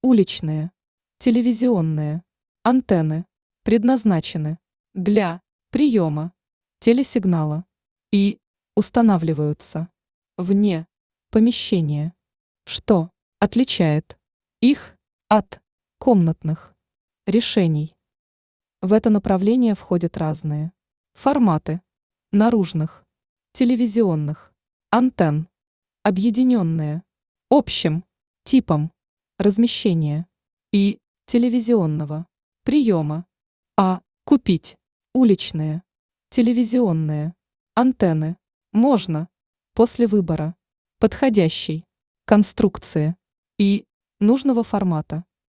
уличные, телевизионные антенны предназначены для приема телесигнала и устанавливаются вне помещения, что отличает их от комнатных решений. В это направление входят разные форматы наружных телевизионных антенн, объединенные общим типом размещения и телевизионного приема, а купить уличные телевизионные антенны можно после выбора подходящей конструкции и нужного формата.